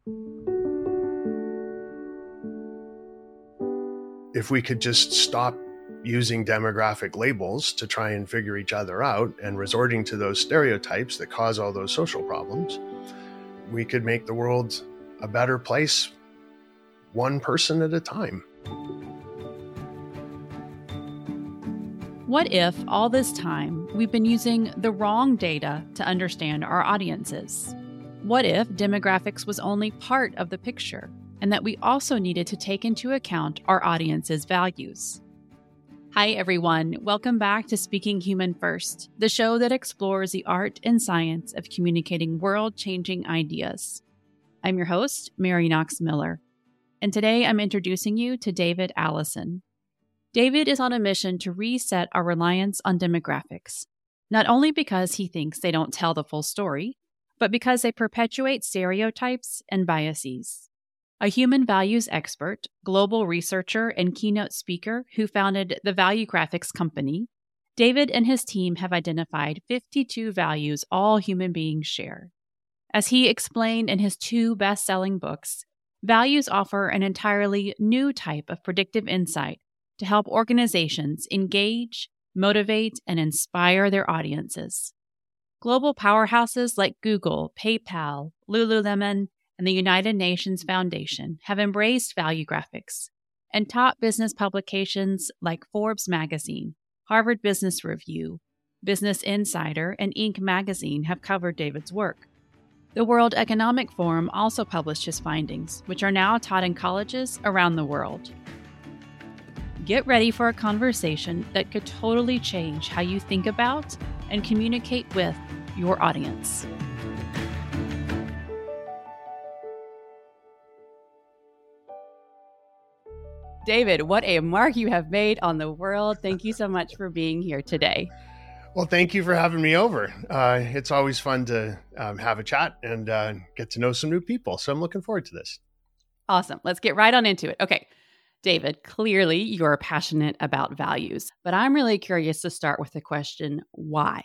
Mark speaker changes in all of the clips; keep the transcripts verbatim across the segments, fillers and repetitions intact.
Speaker 1: If we could just stop using demographic labels to try and figure each other out and resorting to those stereotypes that cause all those social problems, we could make the world a better place, one person at a time.
Speaker 2: What if all this time we've been using the wrong data to understand our audiences? What if demographics was only part of the picture and that we also needed to take into account our audience's values? Hi, everyone. Welcome back to Speaking Human First, the show that explores the art and science of communicating world-changing ideas. I'm your host, Mary Knox Miller, and today I'm introducing you to David Allison. David is on a mission to reset our reliance on demographics, not only because he thinks they don't tell the full story, but because they perpetuate stereotypes and biases. A human values expert, global researcher, and keynote speaker who founded the Value Graphics Company, David and his team have identified fifty-two values all human beings share. As he explained in his two best-selling books, values offer an entirely new type of predictive insight to help organizations engage, motivate, and inspire their audiences. Global powerhouses like Google, PayPal, Lululemon, and the United Nations Foundation have embraced value graphics, and top business publications like Forbes magazine, Harvard Business Review, Business Insider, and Inc magazine have covered David's work. The World Economic Forum also published his findings, which are now taught in colleges around the world. Get ready for a conversation that could totally change how you think about and communicate with your audience. David, what a mark you have made on the world. Thank you so much for being here today.
Speaker 1: Well, thank you for having me over. Uh, it's always fun to um, have a chat and uh, get to know some new people. So I'm looking forward to this.
Speaker 2: Awesome. Let's get right on into it. Okay. David, clearly you're passionate about values, but I'm really curious to start with the question, why?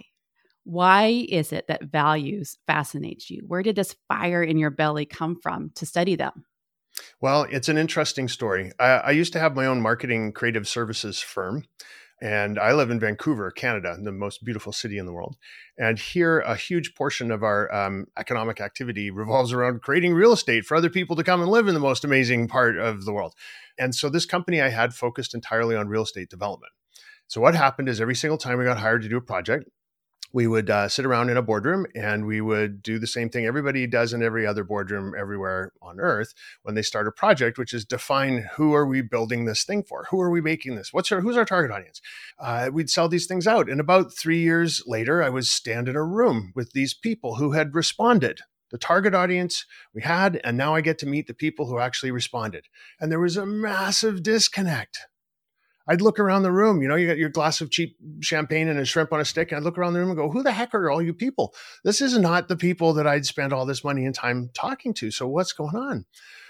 Speaker 2: Why is it that values fascinate you? Where did this fire in your belly come from to study them?
Speaker 1: Well, it's an interesting story. I, I used to have my own marketing creative services firm, and I live in Vancouver, Canada, the most beautiful city in the world. And here, a huge portion of our um, economic activity revolves around creating real estate for other people to come and live in the most amazing part of the world. And so this company I had focused entirely on real estate development. So what happened is every single time we got hired to do a project, we would uh, sit around in a boardroom and we would do the same thing everybody does in every other boardroom everywhere on earth when they start a project, which is define who are we building this thing for? Who are we making this? What's our, who's our target audience? Uh, we'd sell these things out. And about three years later, I was stand in a room with these people who had responded. The target audience we had, and now I get to meet the people who actually responded. And there was a massive disconnect. I'd look around the room, you know, you got your glass of cheap champagne and a shrimp on a stick, and I'd look around the room and go, who the heck are all you people? This is not the people that I'd spend all this money and time talking to. So what's going on?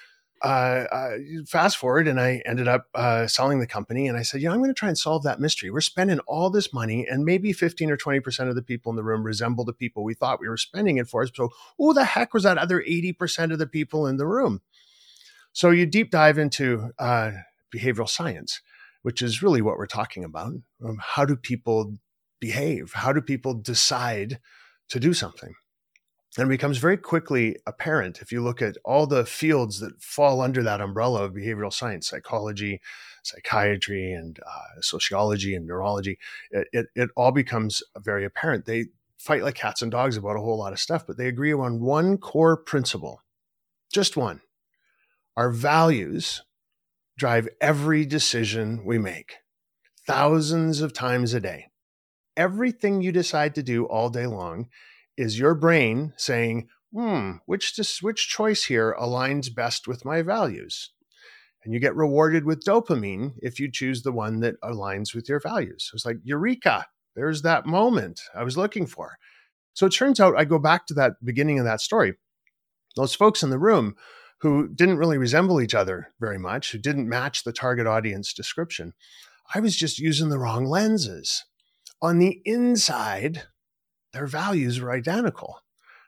Speaker 1: Uh, uh, fast forward, and I ended up uh, selling the company. And I said, you know, I'm going to try and solve that mystery. We're spending all this money, and maybe fifteen or twenty percent of the people in the room resemble the people we thought we were spending it for. So who the heck was that other eighty percent of the people in the room? So you deep dive into uh, behavioral science, which is really what we're talking about. Um, how do people behave? How do people decide to do something? And it becomes very quickly apparent if you look at all the fields that fall under that umbrella of behavioral science, psychology, psychiatry, and uh, sociology and neurology. It, it, it all becomes very apparent. They fight like cats and dogs about a whole lot of stuff, but they agree on one core principle, just one. Our values drive every decision we make, thousands of times a day. Everything you decide to do all day long is your brain saying, hmm, which, which choice here aligns best with my values? And you get rewarded with dopamine if you choose the one that aligns with your values. It's like, eureka, there's that moment I was looking for. So it turns out I go back to that beginning of that story. Those folks in the room who didn't really resemble each other very much, who didn't match the target audience description, I was just using the wrong lenses. On the inside, their values were identical.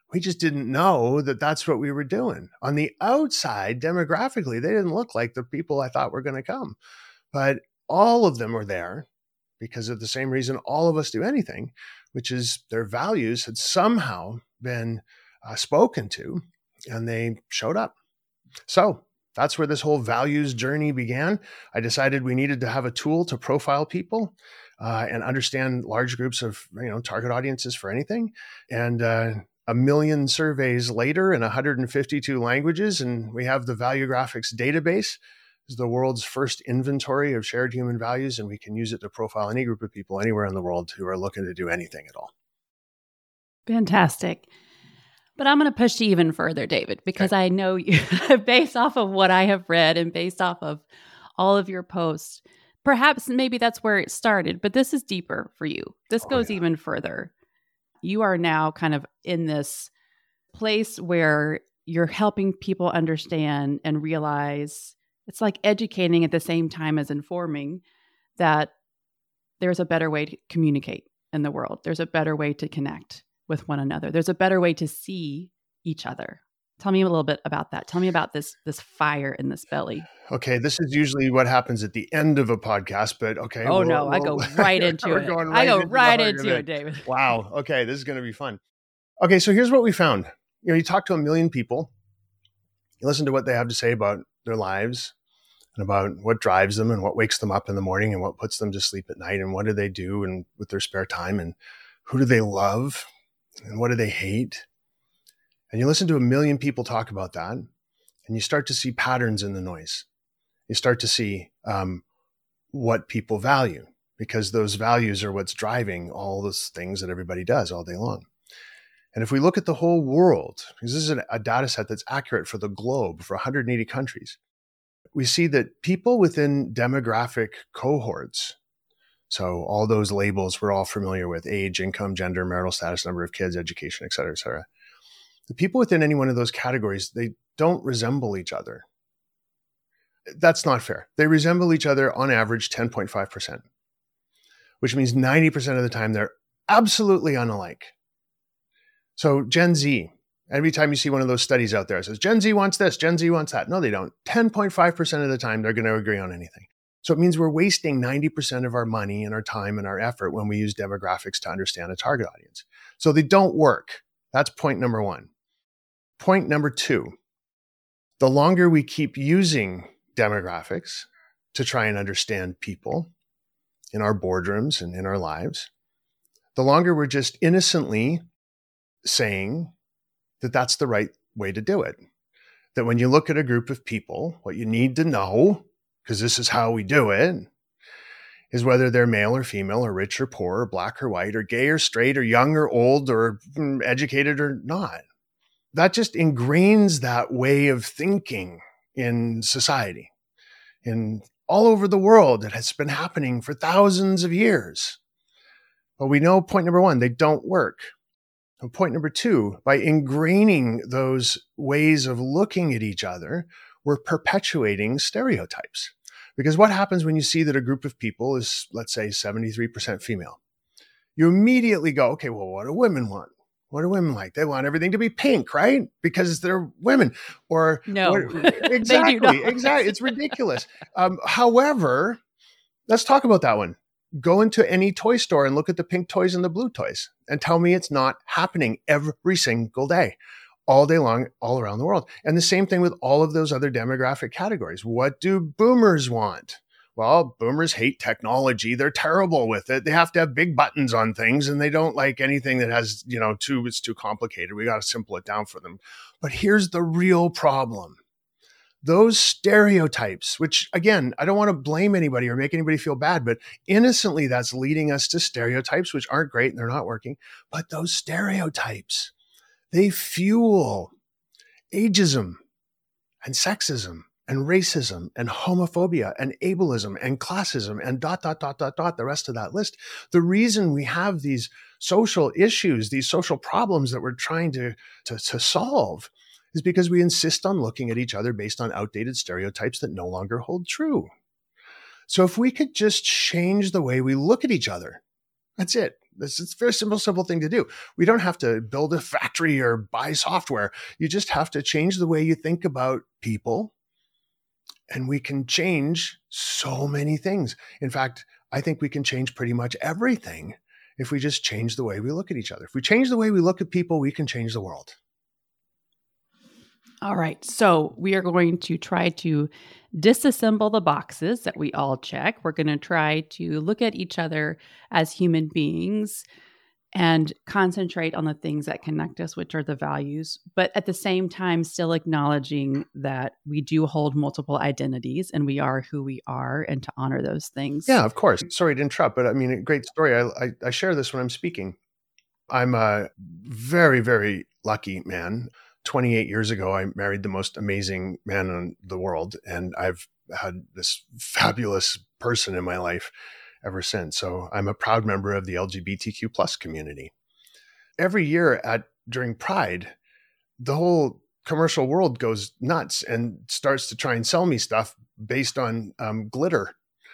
Speaker 1: We just didn't know that that's what we were doing. On the outside, demographically, they didn't look like the people I thought were going to come. But all of them were there because of the same reason all of us do anything, which is their values had somehow been uh, spoken to, and they showed up. So that's where this whole values journey began. I decided we needed to have a tool to profile people uh, and understand large groups of, you know, target audiences for anything. And uh, a million surveys later in one hundred fifty-two languages, and we have the Valuegraphics database. Is the world's first inventory of shared human values, and we can use it to profile any group of people anywhere in the world who are looking to do anything at all.
Speaker 2: Fantastic. But I'm going to push you even further, David, because okay. I know you, based off of what I have read and based off of all of your posts, perhaps maybe that's where it started, but this is deeper for you. This oh, goes yeah. even further. You are now kind of in this place where you're helping people understand and realize it's like educating at the same time as informing that there's a better way to communicate in the world. There's a better way to connect with one another. There's a better way to see each other. Tell me a little bit about that. Tell me about this this fire in this belly.
Speaker 1: Okay, this is usually what happens at the end of a podcast, but okay.
Speaker 2: Oh, we'll, no, we'll, I go right into it. Right I go into right into it, David.
Speaker 1: Wow. Okay, this is going to be fun. Okay, so here's what we found. You know, you talk to a million people, you listen to what they have to say about their lives and about what drives them and what wakes them up in the morning and what puts them to sleep at night and what do they do and with their spare time and who do they love and what do they hate. And you listen to a million people talk about that and you start to see patterns in the noise. You start to see um, what people value because those values are what's driving all those things that everybody does all day long. And if we look at the whole world, because this is a, a data set that's accurate for the globe, for one hundred eighty countries, we see that people within demographic cohorts, so all those labels we're all familiar with, age, income, gender, marital status, number of kids, education, et cetera, et cetera. The people within any one of those categories, they don't resemble each other. That's not fair. They resemble each other on average ten point five percent, which means ninety percent of the time they're absolutely unalike. So Gen Z, every time you see one of those studies out there, it says Gen Z wants this, Gen Z wants that. No, they don't. ten point five percent of the time, they're going to agree on anything. So it means we're wasting ninety percent of our money and our time and our effort when we use demographics to understand a target audience. So they don't work. That's point number one. Point number two, the longer we keep using demographics to try and understand people in our boardrooms and in our lives, the longer we're just innocently saying that that's the right way to do it. That when you look at a group of people, what you need to know, because this is how we do it, is whether they're male or female or rich or poor or black or white or gay or straight or young or old or educated or not. That just ingrains that way of thinking in society. In all over the world, it has been happening for thousands of years. But we know, point number one, they don't work. And point number two, by ingraining those ways of looking at each other, we're perpetuating stereotypes. Because what happens when you see that a group of people is, let's say, seventy-three percent female? You immediately go, okay, well, what do women want? What do women like? They want everything to be pink, right? Because they're women. Or
Speaker 2: no,
Speaker 1: what, exactly, exactly. It's ridiculous. Um, however, let's talk about that one. Go into any toy store and look at the pink toys and the blue toys and tell me it's not happening every single day, all day long, all around the world. And the same thing with all of those other demographic categories. What do boomers want? Well, boomers hate technology. They're terrible with it. They have to have big buttons on things and they don't like anything that has, you know, too, it's too complicated. We got to simple it down for them. But here's the real problem. Those stereotypes, which again, I don't want to blame anybody or make anybody feel bad, but innocently that's leading us to stereotypes, which aren't great and they're not working. But those stereotypes, they fuel ageism and sexism and racism and homophobia and ableism and classism and dot, dot, dot, dot, dot, the rest of that list. The reason we have these social issues, these social problems that we're trying to, to, to solve is because we insist on looking at each other based on outdated stereotypes that no longer hold true. So if we could just change the way we look at each other, that's it. This is a very simple, simple thing to do. We don't have to build a factory or buy software. You just have to change the way you think about people, and we can change so many things. In fact, I think we can change pretty much everything if we just change the way we look at each other. If we change the way we look at people, we can change the world.
Speaker 2: All right. So we are going to try to disassemble the boxes that we all check. We're going to try to look at each other as human beings and concentrate on the things that connect us, which are the values, but at the same time, still acknowledging that we do hold multiple identities and we are who we are, and to honor those things.
Speaker 1: Yeah, of course. Sorry to interrupt, but I mean, a great story. I, I, I share this when I'm speaking. I'm a very, very lucky man. twenty-eight years ago, I married the most amazing man in the world, and I've had this fabulous person in my life ever since. So I'm a proud member of the L G B T Q plus community. Every year at during Pride, the whole commercial world goes nuts and starts to try and sell me stuff based on um, glitter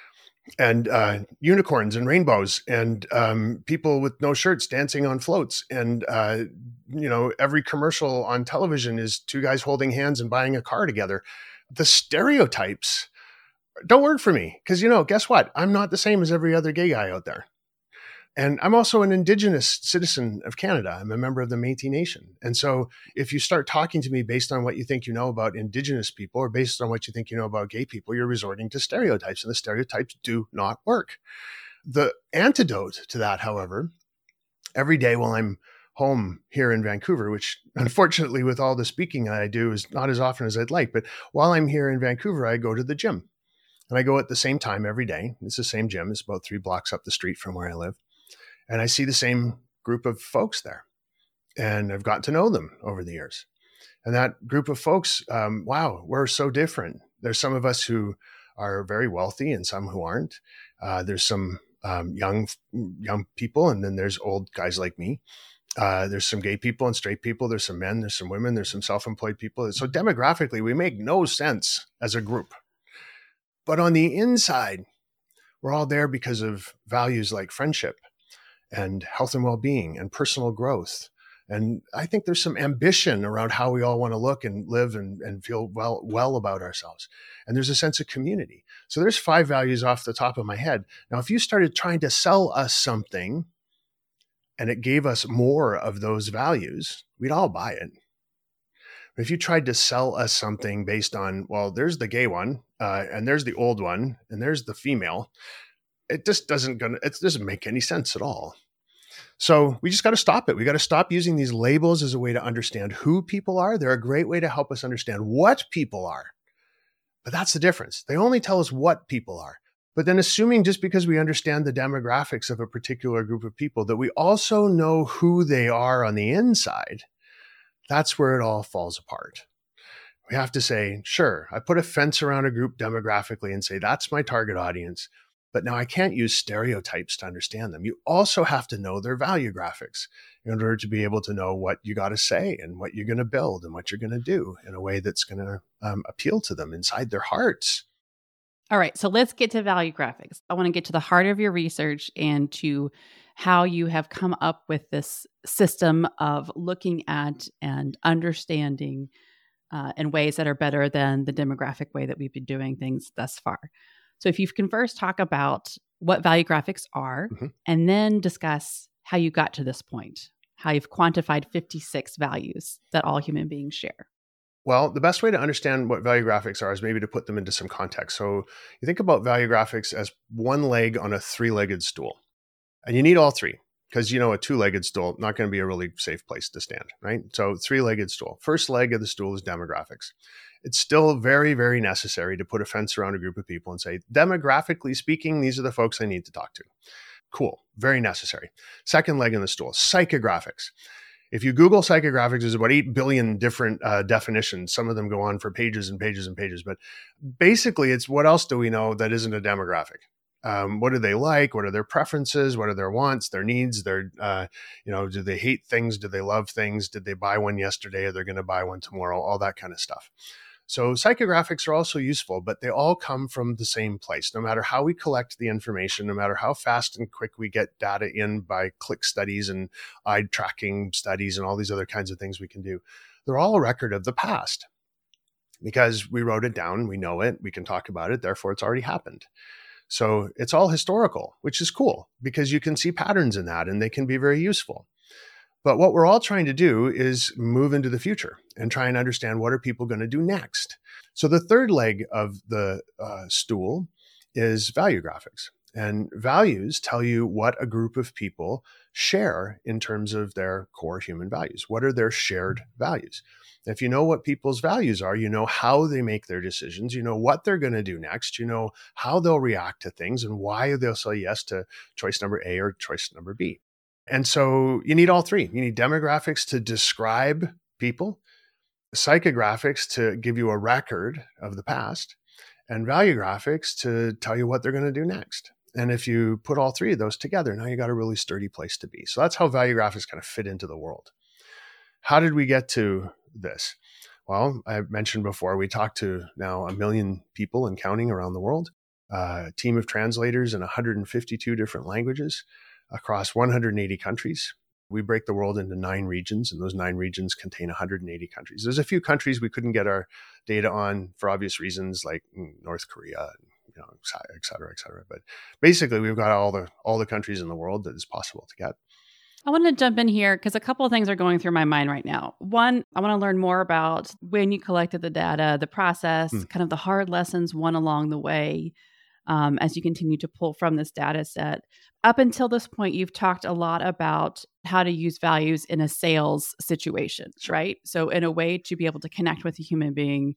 Speaker 1: and uh, unicorns and rainbows and um, people with no shirts dancing on floats. And, uh, you know, every commercial on television is two guys holding hands and buying a car together. The stereotypes don't work for me because, you know, guess what? I'm not the same as every other gay guy out there. And I'm also an Indigenous citizen of Canada. I'm a member of the Métis Nation. And so if you start talking to me based on what you think you know about Indigenous people or based on what you think you know about gay people, you're resorting to stereotypes, and the stereotypes do not work. The antidote to that, however, every day while I'm home here in Vancouver, which unfortunately with all the speaking I do is not as often as I'd like, but while I'm here in Vancouver, I go to the gym. And I go at the same time every day. It's the same gym. It's about three blocks up the street from where I live. And I see the same group of folks there. And I've gotten to know them over the years. And that group of folks, um, wow, we're so different. There's some of us who are very wealthy and some who aren't. Uh, there's some um, young young people, and then there's old guys like me. Uh, there's some gay people and straight people. There's some men, there's some women, there's some self-employed people. So demographically, we make no sense as a group. But on the inside, we're all there because of values like friendship and health and well-being and personal growth. And I think there's some ambition around how we all want to look and live and, and feel well, well about ourselves. And there's a sense of community. So there's five values off the top of my head. Now, if you started trying to sell us something and it gave us more of those values, we'd all buy it. But if you tried to sell us something based on, well, there's the gay one, uh, and there's the old one, and there's the female, it just doesn't gonna, it doesn't make any sense at all. So we just got to stop it. We got to stop using these labels as a way to understand who people are. They're a great way to help us understand what people are. But that's the difference. They only tell us what people are. But then assuming just because we understand the demographics of a particular group of people, that we also know who they are on the inside, that's where it all falls apart. We have to say, sure, I put a fence around a group demographically and say, that's my target audience. But now I can't use stereotypes to understand them. You also have to know their value graphics in order to be able to know what you got to say and what you're going to build and what you're going to do in a way that's going to um, appeal to them inside their hearts.
Speaker 2: All right, so let's get to value graphics. I want to get to the heart of your research and to how you have come up with this system of looking at and understanding uh, in ways that are better than the demographic way that we've been doing things thus far. So if you can first talk about what value graphics are, mm-hmm. and then discuss how you got to this point, how you've quantified fifty-six values that all human beings share.
Speaker 1: Well, the best way to understand what value graphics are is maybe to put them into some context. So you think about value graphics as one leg on a three-legged stool. And you need all three because, you know, a two-legged stool, not going to be a really safe place to stand, right? So three-legged stool. First leg of the stool is demographics. It's still very, very necessary to put a fence around a group of people and say, demographically speaking, these are the folks I need to talk to. Cool. Very necessary. Second leg in the stool, psychographics. If you Google psychographics, there's about eight billion different uh, definitions. Some of them go on for pages and pages and pages. But basically, it's what else do we know that isn't a demographic? Um, what do they like? What are their preferences? What are their wants, their needs? Their, uh, you know, do they hate things? Do they love things? Did they buy one yesterday? Are they going to buy one tomorrow? All that kind of stuff. So psychographics are also useful, but they all come from the same place. No matter how we collect the information, no matter how fast and quick we get data in by click studies and eye tracking studies and all these other kinds of things we can do, they're all a record of the past because we wrote it down, we know it, we can talk about it, therefore it's already happened. So it's all historical, which is cool because you can see patterns in that and they can be very useful. But what we're all trying to do is move into the future and try and understand what are people going to do next. So the third leg of the uh, stool is value graphics. And values tell you what a group of people share in terms of their core human values. What are their shared values? If you know what people's values are, you know how they make their decisions, you know what they're going to do next, you know how they'll react to things and why they'll say yes to choice number A or choice number B. And so you need all three. You need demographics to describe people, psychographics to give you a record of the past, and value graphics to tell you what they're going to do next. And if you put all three of those together, now you got a really sturdy place to be. So that's how value graphics kind of fit into the world. How did we get to this? Well, I mentioned before, we talked to now a million people and counting around the world, a team of translators in one hundred fifty-two different languages across one hundred eighty countries. We break the world into nine regions, and those nine regions contain one hundred eighty countries. There's a few countries we couldn't get our data on for obvious reasons, like North Korea, you know, et cetera, et cetera. But basically, we've got all the all the countries in the world that is possible to get.
Speaker 2: I want to jump in here because a couple of things are going through my mind right now. One, I want to learn more about when you collected the data, the process, mm. kind of the hard lessons won along the way um, as you continue to pull from this data set. Up until this point, you've talked a lot about how to use values in a sales situation, right? So in a way to be able to connect with a human being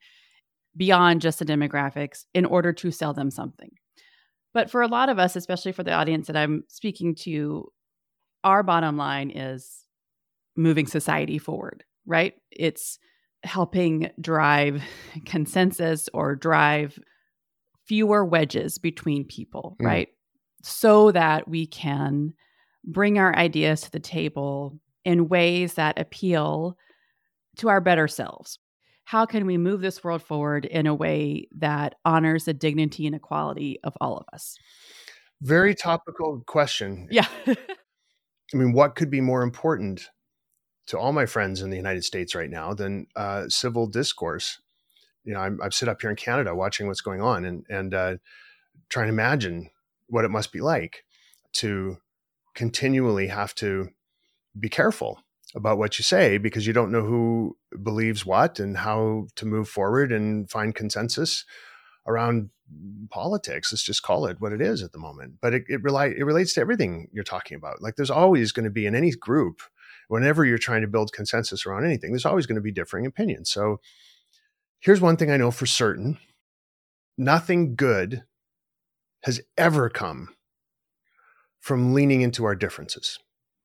Speaker 2: beyond just the demographics in order to sell them something. But for a lot of us, especially for the audience that I'm speaking to, our bottom line is moving society forward, right? It's helping drive consensus or drive fewer wedges between people, mm. right? So that we can bring our ideas to the table in ways that appeal to our better selves. How can we move this world forward in a way that honors the dignity and equality of all of us?
Speaker 1: Very topical question.
Speaker 2: Yeah.
Speaker 1: I mean, what could be more important to all my friends in the United States right now than uh, civil discourse? You know, I'm, I've sit up here in Canada watching what's going on and, and uh, trying to imagine what it must be like to continually have to be careful about what you say because you don't know who believes what and how to move forward and find consensus around politics. Let's just call it what it is at the moment. But it it, rely, it relates to everything you're talking about. Like there's always going to be in any group, whenever you're trying to build consensus around anything, there's always going to be differing opinions. So here's one thing I know for certain. Nothing good has ever come from leaning into our differences.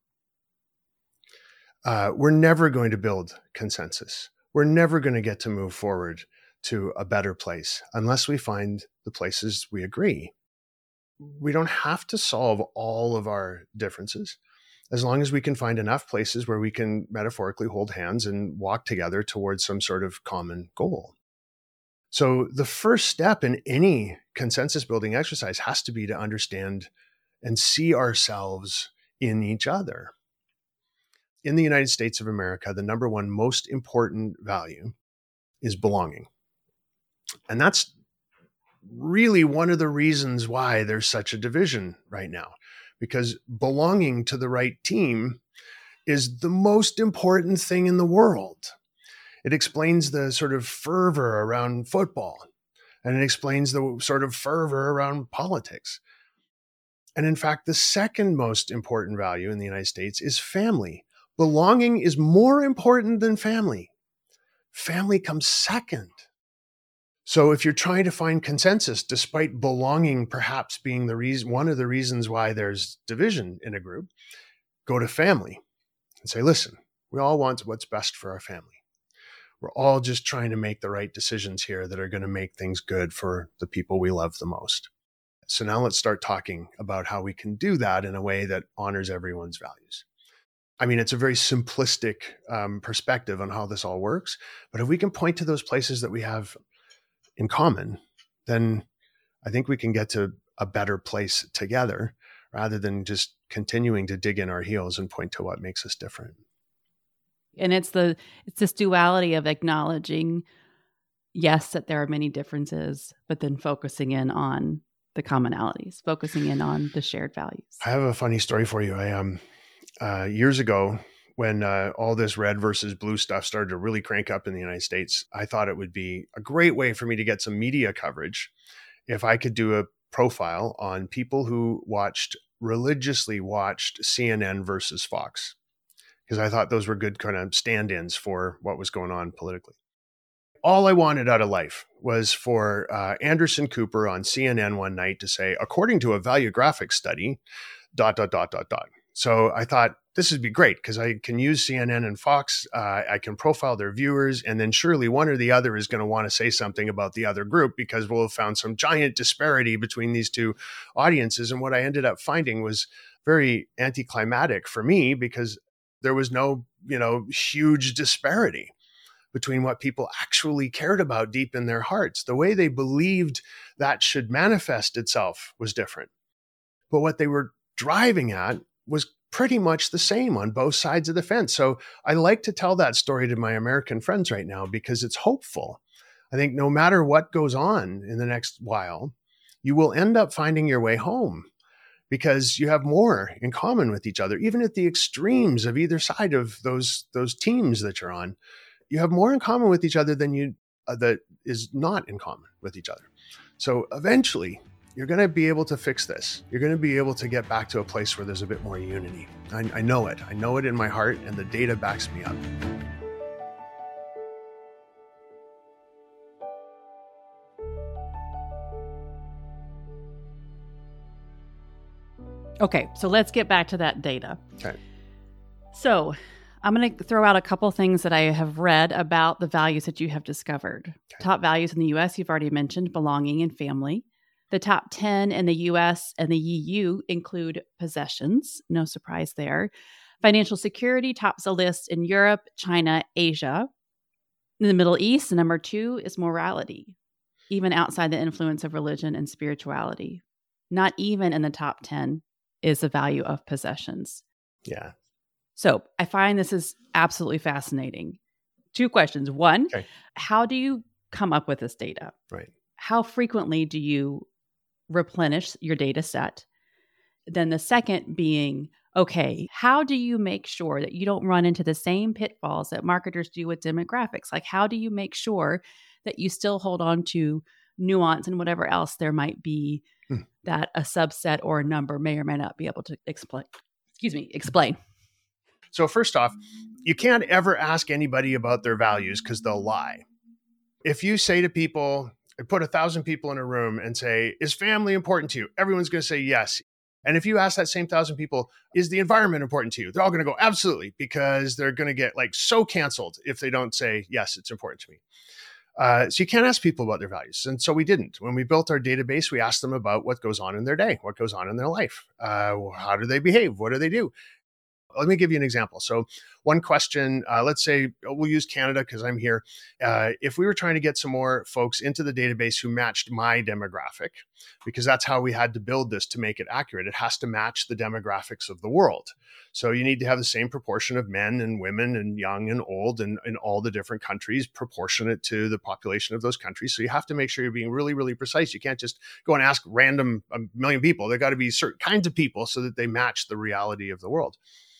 Speaker 1: Uh, we're never going to build consensus. We're never going to get to move forward to a better place unless we find the places we agree. We don't have to solve all of our differences as long as we can find enough places where we can metaphorically hold hands and walk together towards some sort of common goal. So the first step in any consensus building exercise has to be to understand and see ourselves in each other. In the United States of America, the number one most important value is belonging. And that's really one of the reasons why there's such a division right now, because belonging to the right team is the most important thing in the world. It explains the sort of fervor around football, and it explains the sort of fervor around politics. And in fact, the second most important value in the United States is family. Belonging is more important than family. Family comes second. So if you're trying to find consensus, despite belonging perhaps being the reason, one of the reasons why there's division in a group, go to family and say, listen, we all want what's best for our family. We're all just trying to make the right decisions here that are going to make things good for the people we love the most. So now let's start talking about how we can do that in a way that honors everyone's values. I mean, it's a very simplistic um, perspective on how this all works. But if we can point to those places that we have in common, then I think we can get to a better place together rather than just continuing to dig in our heels and point to what makes us different.
Speaker 2: And it's the it's this duality of acknowledging, yes, that there are many differences, but then focusing in on the commonalities, focusing in on the shared values.
Speaker 1: I have a funny story for you. I um uh, years ago, when uh, all this red versus blue stuff started to really crank up in the United States, I thought it would be a great way for me to get some media coverage if I could do a profile on people who watched religiously watched C N N versus Fox, because I thought those were good kind of stand-ins for what was going on politically. All I wanted out of life was for uh, Anderson Cooper on C N N one night to say, according to a valuographic study, dot, dot, dot, dot, dot. So I thought this would be great because I can use C N N and Fox. Uh, I can profile their viewers, and then surely one or the other is going to want to say something about the other group because we'll have found some giant disparity between these two audiences. And what I ended up finding was very anticlimactic for me because there was no, you know, huge disparity between what people actually cared about deep in their hearts. The way they believed that should manifest itself was different. But what they were driving at was pretty much the same on both sides of the fence. So I like to tell that story to my American friends right now because it's hopeful. I think no matter what goes on in the next while, you will end up finding your way home because you have more in common with each other. Even at the extremes of either side of those, those teams that you're on, you have more in common with each other than you uh, that is not in common with each other. So eventually, you're going to be able to fix this. You're going to be able to get back to a place where there's a bit more unity. I, I know it. I know it in my heart, and the data backs me up.
Speaker 2: Okay, so let's get back to that data.
Speaker 1: Okay.
Speaker 2: So I'm going to throw out a couple things that I have read about the values that you have discovered. Okay. Top values in the U S, you've already mentioned, belonging and family. The top ten in the U S and the E U include possessions. No surprise there. Financial security tops the list in Europe, China, Asia. In the Middle East, the number two is morality, even outside the influence of religion and spirituality. Not even in the top ten is the value of possessions.
Speaker 1: Yeah.
Speaker 2: So I find this is absolutely fascinating. Two questions. One, okay. How do you come up with this data?
Speaker 1: Right.
Speaker 2: How frequently do you replenish your data set? Then the second being, okay, how do you make sure that you don't run into the same pitfalls that marketers do with demographics? Like, how do you make sure that you still hold on to nuance and whatever else there might be hmm. that a subset or a number may or may not be able to explain? Excuse me, explain.
Speaker 1: So first off, you can't ever ask anybody about their values because they'll lie. If you say to people, put a thousand people in a room and say, is family important to you? Everyone's going to say yes. And if you ask that same thousand people, is the environment important to you? They're all going to go, absolutely, because they're going to get like so canceled if they don't say, yes, it's important to me. Uh, so you can't ask people about their values. And so we didn't. When we built our database, we asked them about what goes on in their day, what goes on in their life. Uh, how do they behave? What do they do? Let me give you an example. So one question, uh, let's say we'll use Canada because I'm here. Uh, if we were trying to get some more folks into the database who matched my demographic, because that's how we had to build this to make it accurate, it has to match the demographics of the world. So you need to have the same proportion of men and women and young and old and in all the different countries proportionate to the population of those countries. So you have to make sure you're being really, really precise. You can't just go and ask random a million people. There got to be certain kinds of people so that they match the reality of the world.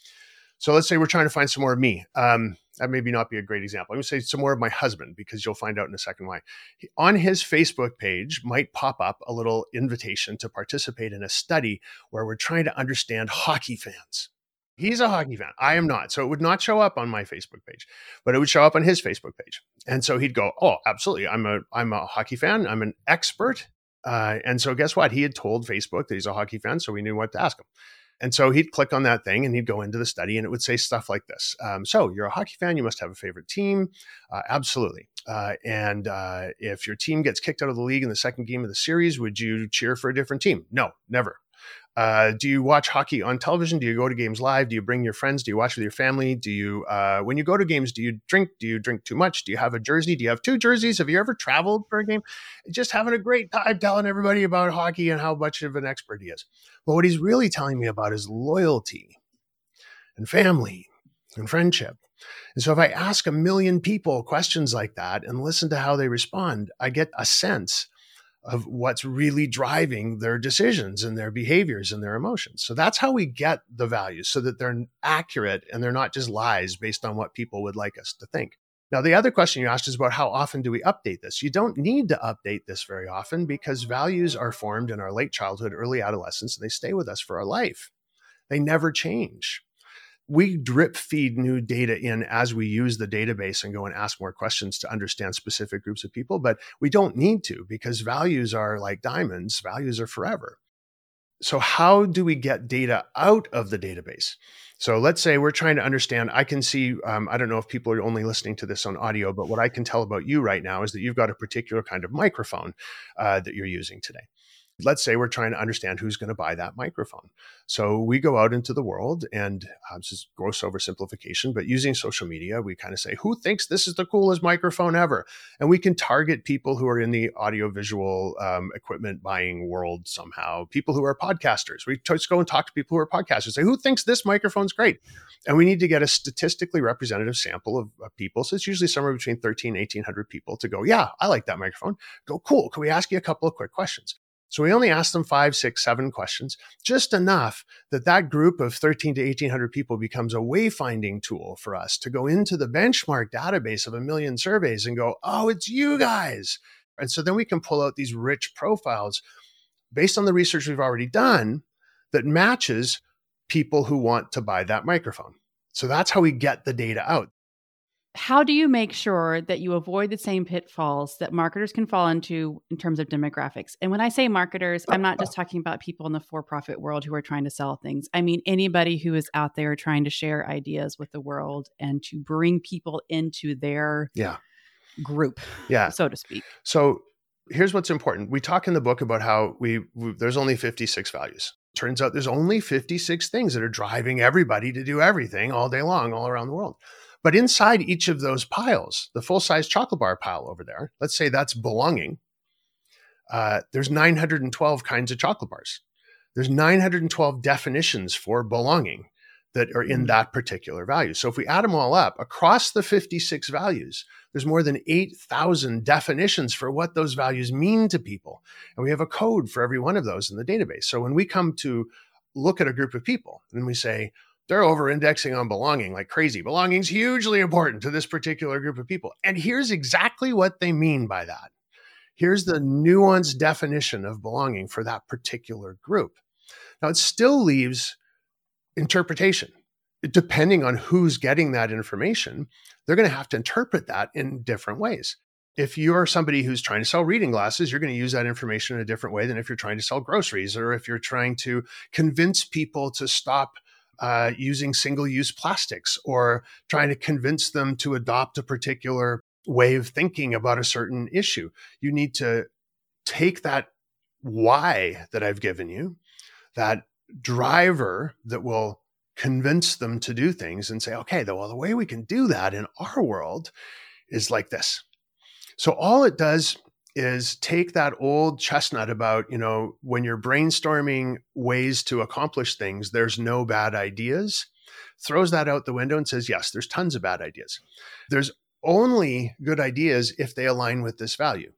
Speaker 1: So let's say we're trying to find some more of me. Um, that maybe not be a great example. I'm going to say some more of my husband because you'll find out in a second why. He, on his Facebook page might pop up a little invitation to participate in a study where we're trying to understand hockey fans. He's a hockey fan. I am not. So it would not show up on my Facebook page, but it would show up on his Facebook page. And so he'd go, oh, absolutely. I'm a, I'm a hockey fan. I'm an expert. Uh, and so guess what? He had told Facebook that he's a hockey fan. So we knew what to ask him. And so he'd click on that thing and he'd go into the study and it would say stuff like this. Um, so you're a hockey fan, you must have a favorite team. Uh, absolutely. Uh, and uh, if your team gets kicked out of the league in the second game of the series, would you cheer for a different team? No, never. Uh, do you watch hockey on television? Do you go to games live? Do you bring your friends? Do you watch with your family? Do you, uh, when you go to games, do you drink? Do you drink too much? Do you have a jersey? Do you have two jerseys? Have you ever traveled for a game? Just having a great time telling everybody about hockey and how much of an expert he is. But what he's really telling me about is loyalty and family and friendship. And so if I ask a million people questions like that and listen to how they respond, I get a sense of what's really driving their decisions and their behaviors and their emotions. So that's how we get the values, so that they're accurate and they're not just lies based on what people would like us to think. Now, the other question you asked is about how often do we update this? You don't need to update this very often, because values are formed in our late childhood, early adolescence, and they stay with us for our life. They never change. We drip feed new data in as we use the database and go and ask more questions to understand specific groups of people, but we don't need to, because values are like diamonds. Values are forever. So how do we get data out of the database? So let's say we're trying to understand, I can see, um, I don't know if people are only listening to this on audio, but what I can tell about you right now is that you've got a particular kind of microphone uh, that you're using today. Let's say we're trying to understand who's going to buy that microphone. So we go out into the world, and uh, this is gross oversimplification, but using social media, we kind of say, who thinks this is the coolest microphone ever? And we can target people who are in the audiovisual um, equipment buying world somehow, people who are podcasters. We just go and talk to people who are podcasters, say, who thinks this microphone's great? And we need to get a statistically representative sample of, of people. So it's usually somewhere between thirteen, eighteen hundred people to go, yeah, I like that microphone. Go, cool. Can we ask you a couple of quick questions? So we only asked them five, six, seven questions, just enough that that group of thirteen to eighteen hundred people becomes a wayfinding tool for us to go into the benchmark database of a million surveys and go, oh, it's you guys. And so then we can pull out these rich profiles based on the research we've already done that matches people who want to buy that microphone. So that's how we get the data out.
Speaker 2: How do you make sure that you avoid the same pitfalls that marketers can fall into in terms of demographics? And when I say marketers, I'm not just talking about people in the for-profit world who are trying to sell things. I mean, anybody who is out there trying to share ideas with the world and to bring people into their
Speaker 1: yeah.
Speaker 2: group,
Speaker 1: yeah.
Speaker 2: so to speak.
Speaker 1: So here's what's important. We talk in the book about how we, we there's only fifty-six values. Turns out there's only fifty-six things that are driving everybody to do everything all day long, all around the world. But inside each of those piles, the full-size chocolate bar pile over there, let's say that's belonging, uh, there's nine hundred twelve kinds of chocolate bars. There's nine hundred twelve definitions for belonging that are in that particular value. So if we add them all up, across the fifty-six values, there's more than eight thousand definitions for what those values mean to people. And we have a code for every one of those in the database. So when we come to look at a group of people and we say, they're over-indexing on belonging like crazy. Belonging's hugely important to this particular group of people. And here's exactly what they mean by that. Here's the nuanced definition of belonging for that particular group. Now, it still leaves interpretation. Depending on who's getting that information, they're going to have to interpret that in different ways. If you're somebody who's trying to sell reading glasses, you're going to use that information in a different way than if you're trying to sell groceries, or if you're trying to convince people to stop Uh, using single-use plastics, or trying to convince them to adopt a particular way of thinking about a certain issue. You need to take that why that I've given you, that driver that will convince them to do things, and say, okay, well, the way we can do that in our world is like this. So all it does is take that old chestnut about, you know, when you're brainstorming ways to accomplish things, there's no bad ideas, throws that out the window and says, yes, there's tons of bad ideas. There's only good ideas if they align with this value.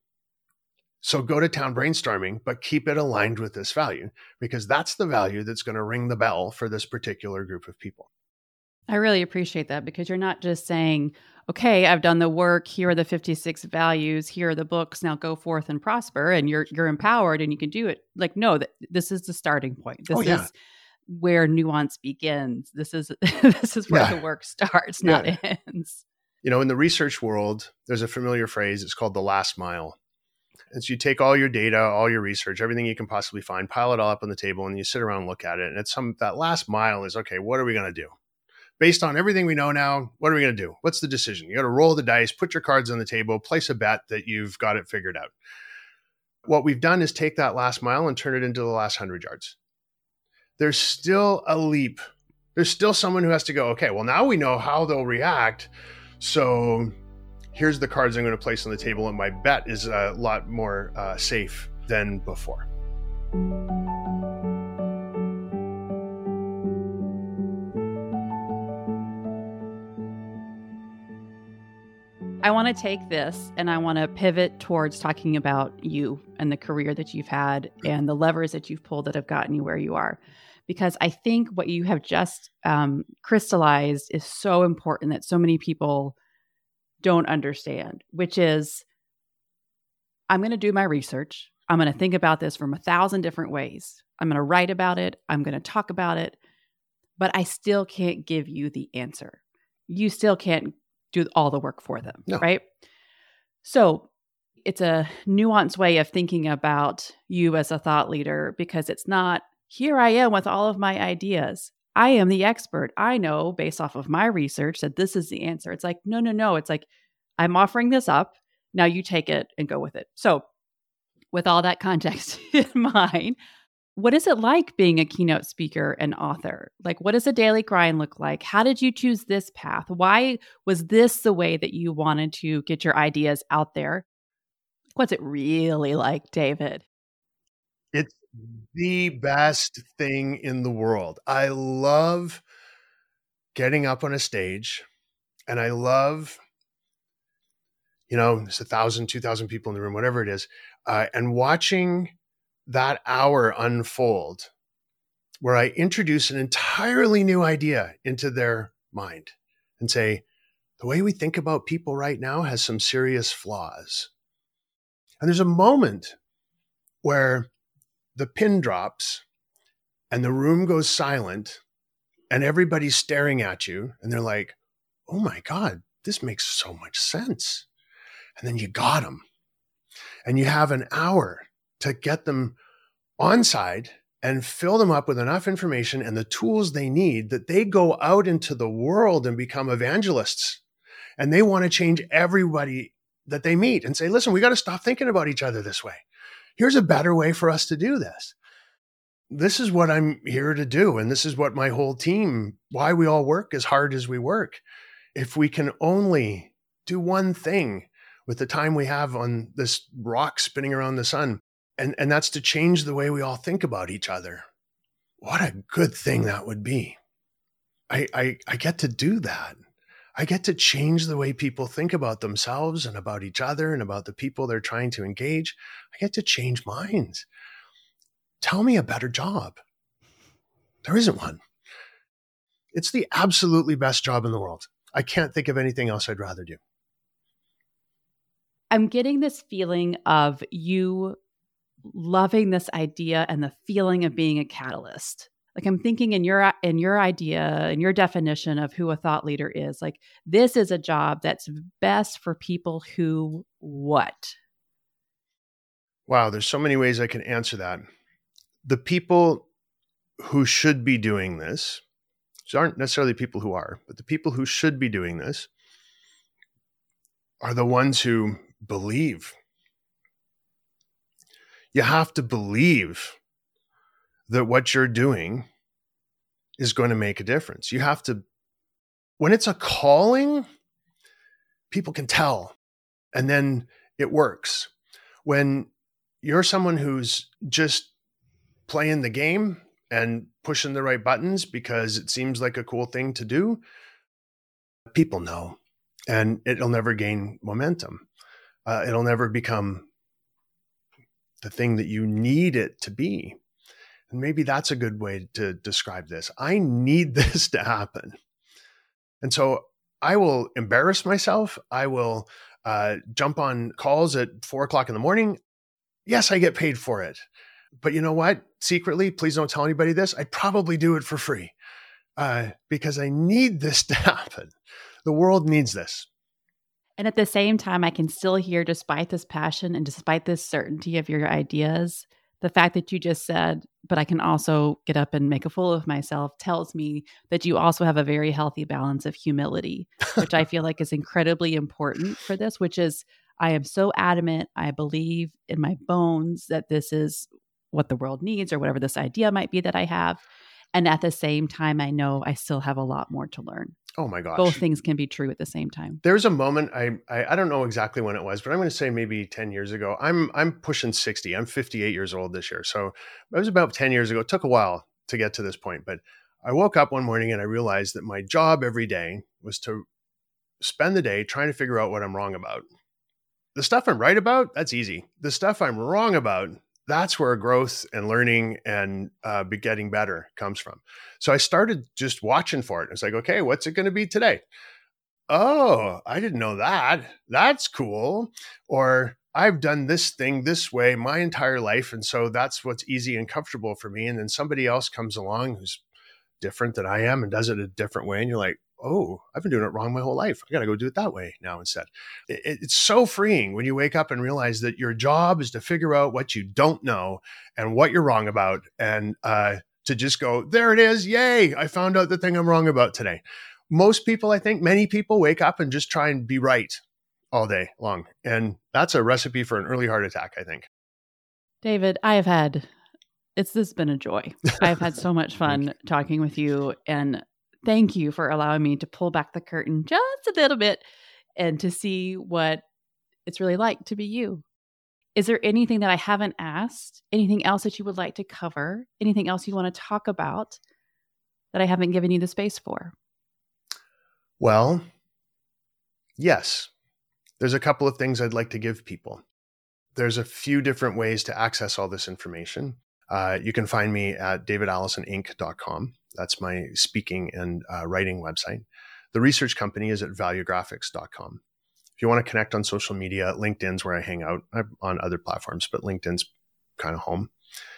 Speaker 1: So go to town brainstorming, but keep it aligned with this value, because that's the value that's going to ring the bell for this particular group of people.
Speaker 2: I really appreciate that, because you're not just saying, okay, I've done the work. Here are the fifty-six values. Here are the books. Now go forth and prosper. And you're you're empowered and you can do it. Like, no, that this is the starting point. This
Speaker 1: oh, yeah.
Speaker 2: is where nuance begins. This is this is where yeah. the work starts, not yeah. ends.
Speaker 1: You know, in the research world, there's a familiar phrase. It's called the last mile. And so you take all your data, all your research, everything you can possibly find, pile it all up on the table, and you sit around and look at it. And it's some that last mile is, okay, what are we going to do? Based on everything we know now, what are we going to do? What's the decision? You got to roll the dice, put your cards on the table, place a bet that you've got it figured out. What we've done is take that last mile and turn it into the last hundred yards. there's still a leap. There's still someone who has to go, okay, well, now we know how they'll react. So here's the cards I'm going to place on the table. And my bet is a lot more uh, safe than before.
Speaker 2: I want to take this and I want to pivot towards talking about you and the career that you've had and the levers that you've pulled that have gotten you where you are. Because I think what you have just um, crystallized is so important that so many people don't understand, which is I'm going to do my research. I'm going to think about this from a thousand different ways. I'm going to write about it. I'm going to talk about it. But I still can't give you the answer. You still can't do all the work for them,
Speaker 1: no.
Speaker 2: right? So it's a nuanced way of thinking about you as a thought leader, because it's not, here I am with all of my ideas. I am the expert. I know based off of my research that this is the answer. It's like, no, no, no. It's like, I'm offering this up. Now you take it and go with it. So with all that context in mind, what is it like being a keynote speaker and author? Like, what does a daily grind look like? How did you choose this path? Why was this the way that you wanted to get your ideas out there? What's it really like, David?
Speaker 1: It's the best thing in the world. I love getting up on a stage, and I love, you know, there's a thousand, two thousand people in the room, whatever it is, uh, and watching that hour unfold where I introduce an entirely new idea into their mind and say, the way we think about people right now has some serious flaws. And there's a moment where the pin drops and the room goes silent and everybody's staring at you and they're like, oh my God, this makes so much sense. And then you got them and you have an hour to get them on side and fill them up with enough information and the tools they need that they go out into the world and become evangelists. And they want to change everybody that they meet and say, listen, we got to stop thinking about each other this way. Here's a better way for us to do this. This is what I'm here to do. And this is what my whole team, why we all work as hard as we work. If we can only do one thing with the time we have on this rock spinning around the sun, and, and that's to change the way we all think about each other. What a good thing that would be. I, I, I get to do that. I get to change the way people think about themselves and about each other and about the people they're trying to engage. I get to change minds. Tell me a better job. There isn't one. It's the absolutely best job in the world. I can't think of anything else I'd rather do.
Speaker 2: I'm getting this feeling of you loving this idea and the feeling of being a catalyst. Like I'm thinking in your in your idea and your definition of who a thought leader is, like this is a job that's best for people who what?
Speaker 1: Wow, there's so many ways I can answer that. The people who should be doing this, which aren't necessarily people who are, but the people who should be doing this are the ones who believe. You have to believe that what you're doing is going to make a difference. You have to, when it's a calling, people can tell, and then it works. When you're someone who's just playing the game and pushing the right buttons because it seems like a cool thing to do, people know, and it'll never gain momentum. Uh, it'll never become the thing that you need it to be. And maybe that's a good way to describe this. I need this to happen. And so I will embarrass myself. I will uh, jump on calls at four o'clock in the morning. Yes, I get paid for it. But you know what? Secretly, please don't tell anybody this. I'd probably do it for free uh, because I need this to happen. The world needs this.
Speaker 2: And at the same time, I can still hear, despite this passion and despite this certainty of your ideas, the fact that you just said, but I can also get up and make a fool of myself, tells me that you also have a very healthy balance of humility, which I feel like is incredibly important for this, which is I am so adamant. I believe in my bones that this is what the world needs or whatever this idea might be that I have. And at the same time, I know I still have a lot more to learn.
Speaker 1: Oh my gosh.
Speaker 2: Both things can be true at the same time.
Speaker 1: There's a moment, I, I I don't know exactly when it was, but I'm going to say maybe ten years ago. I'm I'm pushing sixty. I'm fifty-eight years old this year. So it was about ten years ago. It took a while to get to this point, but I woke up one morning and I realized that my job every day was to spend the day trying to figure out what I'm wrong about. The stuff I'm right about, that's easy. The stuff I'm wrong about, that's where growth and learning and uh, be getting better comes from. So I started just watching for it. It's like, okay, what's it going to be today? Oh, I didn't know that. That's cool. Or I've done this thing this way my entire life. And so that's what's easy and comfortable for me. And then somebody else comes along who's different than I am and does it a different way. And you're like, oh, I've been doing it wrong my whole life. I got to go do it that way now instead. It, it's so freeing when you wake up and realize that your job is to figure out what you don't know and what you're wrong about. And uh, to just go, there it is. Yay. I found out the thing I'm wrong about today. Most people, I think many people wake up and just try and be right all day long. And that's a recipe for an early heart attack, I think.
Speaker 2: David, I have had, it's this has been a joy. I've had so much fun talking with you, and thank you for allowing me to pull back the curtain just a little bit and to see what it's really like to be you. Is there anything that I haven't asked? Anything else that you would like to cover? Anything else you want to talk about that I haven't given you the space for?
Speaker 1: Well, yes. There's a couple of things I'd like to give people. There's a few different ways to access all this information. Uh, you can find me at david allison inc dot com. That's my speaking and uh, writing website. The research company is at value graphics dot com. If you want to connect on social media, LinkedIn's where I hang out. I'm on other platforms, but LinkedIn's kind of home.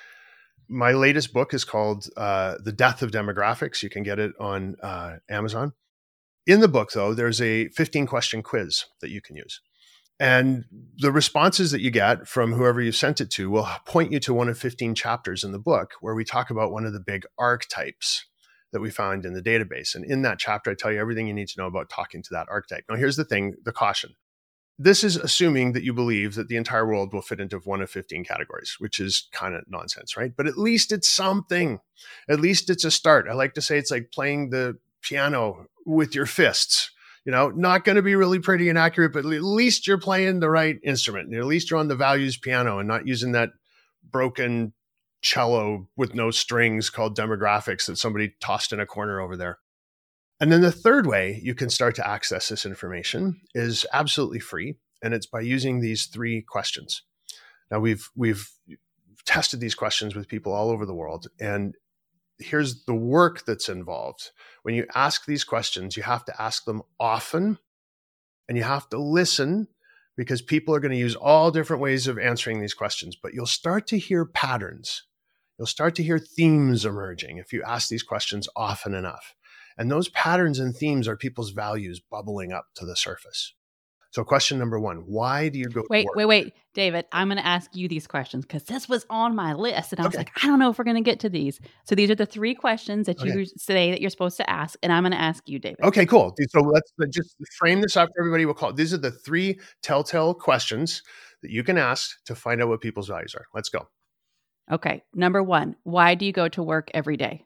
Speaker 1: My latest book is called uh, The Death of Demographics. You can get it on uh, Amazon. In the book, though, there's a fifteen question quiz that you can use. And the responses that you get from whoever you sent it to will point you to one of fifteen chapters in the book where we talk about one of the big archetypes that we found in the database. And in that chapter, I tell you everything you need to know about talking to that archetype. Now, here's the thing, the caution. This is assuming that you believe that the entire world will fit into one of fifteen categories, which is kind of nonsense, right? But at least it's something. At least it's a start. I like to say it's like playing the piano with your fists. You know, not going to be really pretty and accurate, but at least you're playing the right instrument. At least you're on the values piano and not using that broken cello with no strings called demographics that somebody tossed in a corner over there. And then the third way you can start to access this information is absolutely free. And it's by using these three questions. Now we've, we've tested these questions with people all over the world, and here's the work that's involved. When you ask these questions, you have to ask them often, and you have to listen, because people are going to use all different ways of answering these questions, but you'll start to hear patterns. You'll start to hear themes emerging if you ask these questions often enough. And those patterns and themes are people's values bubbling up to the surface. So question number one, why do you go
Speaker 2: wait,
Speaker 1: to work?
Speaker 2: Wait, wait, David, I'm going to ask you these questions because this was on my list. And I was
Speaker 1: Okay.
Speaker 2: like, I don't know if we're going to get to these. So these are the three questions that
Speaker 1: Okay.
Speaker 2: you say that you're supposed to ask. And I'm going to ask you, David.
Speaker 1: Okay, cool. So let's just frame this up for everybody. We'll call it. These are the three telltale questions that you can ask to find out what people's values are. Let's go.
Speaker 2: Okay. Number one, why do you go to work every day?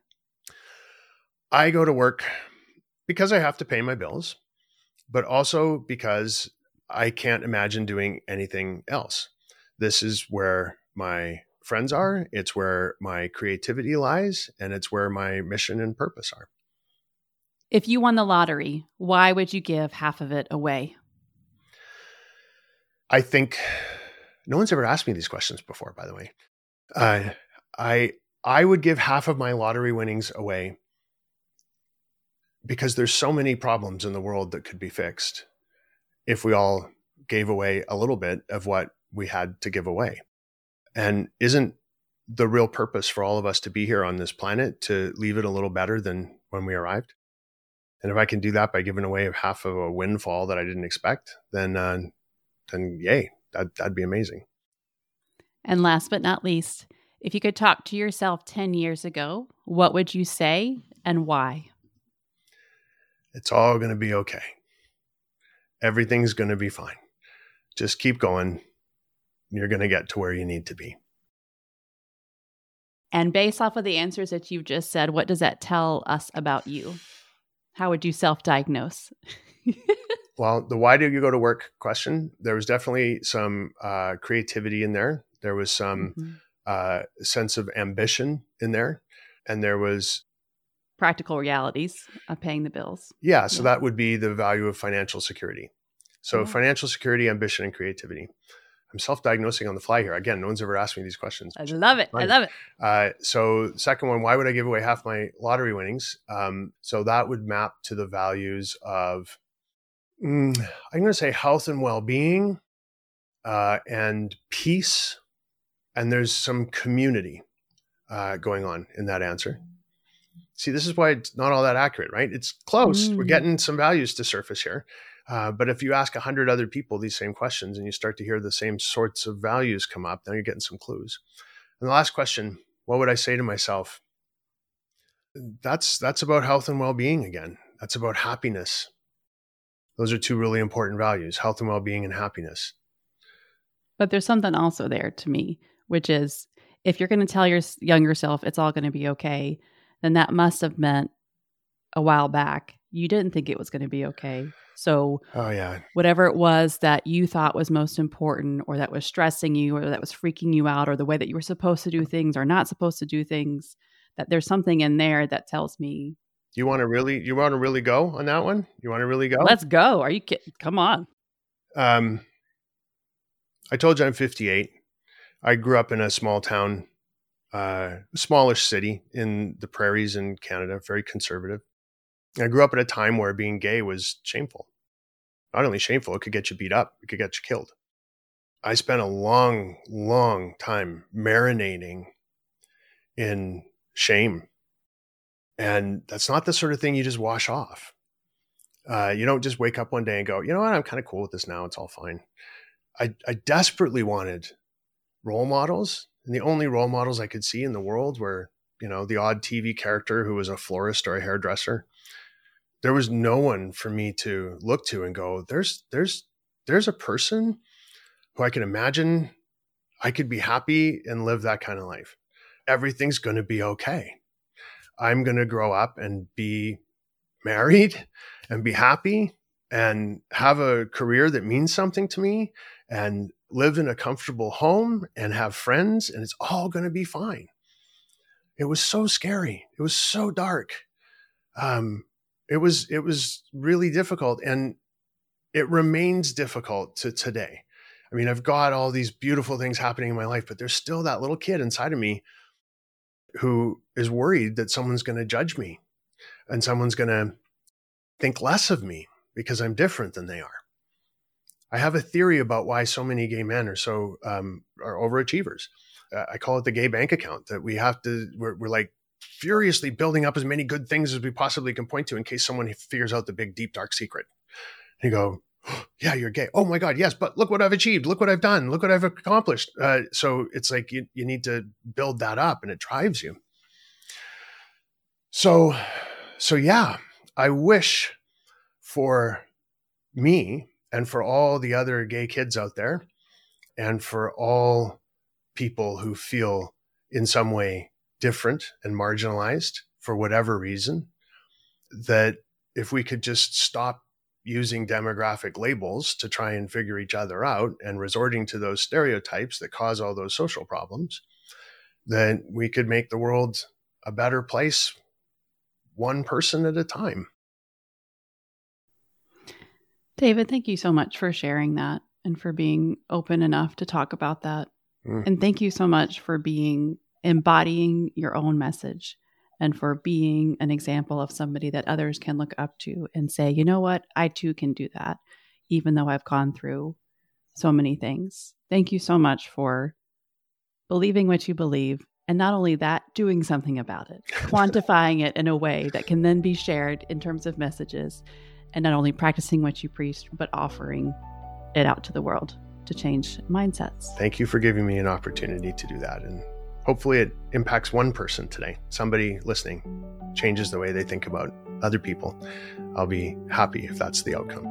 Speaker 1: I go to work because I have to pay my bills, but also because I can't imagine doing anything else. This is where my friends are. It's where my creativity lies, and it's where my mission and purpose are.
Speaker 2: If you won the lottery, why would you give half of it away?
Speaker 1: I think no one's ever asked me these questions before, by the way. Uh, I I would give half of my lottery winnings away because there's so many problems in the world that could be fixed if we all gave away a little bit of what we had to give away. And isn't the real purpose for all of us to be here on this planet to leave it a little better than when we arrived? And if I can do that by giving away half of a windfall that I didn't expect, then, uh, then yay, that, that'd be amazing.
Speaker 2: And last but not least, if you could talk to yourself ten years ago, what would you say and why?
Speaker 1: It's all going to be okay. Everything's going to be fine. Just keep going. You're going to get to where you need to be.
Speaker 2: And based off of the answers that you've just said, what does that tell us about you? How would you self-diagnose?
Speaker 1: Well, the why do you go to work question, there was definitely some uh, creativity in there. There was some mm-hmm. uh, sense of ambition in there. And there was
Speaker 2: practical realities of paying the bills.
Speaker 1: Yeah. So yeah. that would be the value of financial security. So yeah. financial security, ambition, and creativity. I'm self-diagnosing on the fly here. Again, no one's ever asked me these questions.
Speaker 2: I love it. I love it.
Speaker 1: Uh, so second one, why would I give away half my lottery winnings? Um, so that would map to the values of, mm, I'm going to say health and well-being uh, and peace. And there's some community uh, going on in that answer. See, this is why it's not all that accurate, right? It's close. Mm. We're getting some values to surface here. Uh, but if you ask a hundred other people these same questions and you start to hear the same sorts of values come up, now you're getting some clues. And the last question, what would I say to myself? That's, that's about health and well-being again. That's about happiness. Those are two really important values, health and well-being and happiness.
Speaker 2: But there's something also there to me, which is if you're going to tell your younger self it's all going to be okay, then that must have meant a while back you didn't think it was going to be okay. So
Speaker 1: oh, yeah.
Speaker 2: whatever it was that you thought was most important or that was stressing you or that was freaking you out or the way that you were supposed to do things or not supposed to do things, that there's something in there that tells me.
Speaker 1: You want to really, you want to really go on that one? You want to really go?
Speaker 2: Let's go. Are you kidding? Come on.
Speaker 1: Um, I told you I'm fifty-eight. I grew up in a small town, uh, smallish city in the prairies in Canada, very conservative. I grew up at a time where being gay was shameful. Not only shameful, it could get you beat up. It could get you killed. I spent a long, long time marinating in shame. And that's not the sort of thing you just wash off. Uh, you don't just wake up one day and go, you know what, I'm kind of cool with this now. It's all fine. I, I desperately wanted role models. And the only role models I could see in the world were, you know, the odd T V character who was a florist or a hairdresser. There was no one for me to look to and go, there's, there's, there's a person who I can imagine I could be happy and live that kind of life. Everything's going to be okay. I'm going to grow up and be married and be happy and have a career that means something to me and live in a comfortable home and have friends, and it's all going to be fine. It was so scary. It was so dark. Um, It was it was really difficult, and it remains difficult to today. I mean, I've got all these beautiful things happening in my life, but there's still that little kid inside of me who is worried that someone's going to judge me and someone's going to think less of me because I'm different than they are. I have a theory about why so many gay men are so um, are overachievers. Uh, I call it the gay bank account, that we have to, we're, we're like, furiously building up as many good things as we possibly can point to in case someone figures out the big, deep, dark secret. And you go, oh, yeah, you're gay. Oh my God, yes, but look what I've achieved. Look what I've done. Look what I've accomplished. Uh, so it's like you, you need to build that up, and it drives you. So, so yeah, I wish for me and for all the other gay kids out there and for all people who feel in some way different and marginalized for whatever reason, that if we could just stop using demographic labels to try and figure each other out and resorting to those stereotypes that cause all those social problems, then we could make the world a better place, one person at a time.
Speaker 2: David, thank you so much for sharing that and for being open enough to talk about that. Mm. And thank you so much for being embodying your own message and for being an example of somebody that others can look up to and say, you know what, I too can do that, even though I've gone through so many things. Thank you so much for believing what you believe. And not only that, doing something about it, quantifying it in a way that can then be shared in terms of messages, and not only practicing what you preach, but offering it out to the world to change mindsets.
Speaker 1: Thank you for giving me an opportunity to do that. And hopefully it impacts one person today. Somebody listening changes the way they think about other people. I'll be happy if that's the outcome.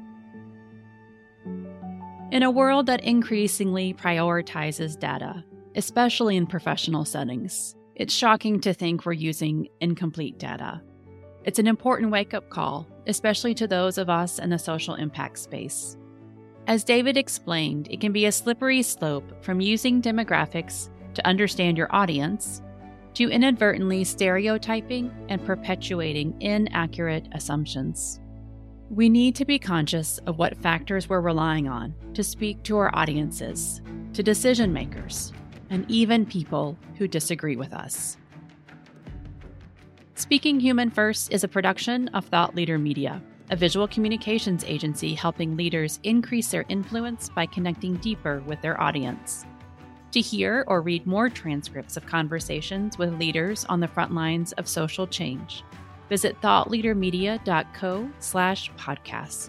Speaker 2: In a world that increasingly prioritizes data, especially in professional settings. It's shocking to think we're using incomplete data. It's an important wake-up call, especially to those of us in the social impact space. As David explained, it can be a slippery slope from using demographics to understand your audience to inadvertently stereotyping and perpetuating inaccurate assumptions. We need to be conscious of what factors we're relying on to speak to our audiences, to decision makers, and even people who disagree with us. Speaking Human First is a production of Thought Leader Media, a visual communications agency helping leaders increase their influence by connecting deeper with their audience. To hear or read more transcripts of conversations with leaders on the front lines of social change, visit thoughtleadermedia.co slash podcast.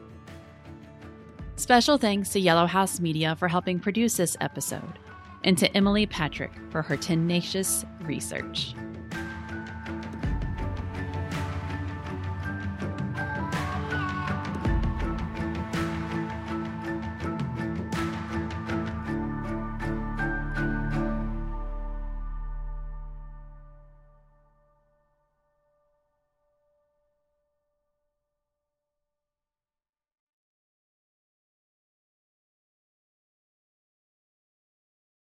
Speaker 2: Special thanks to Yellow House Media for helping produce this episode, and to Emily Patrick for her tenacious research.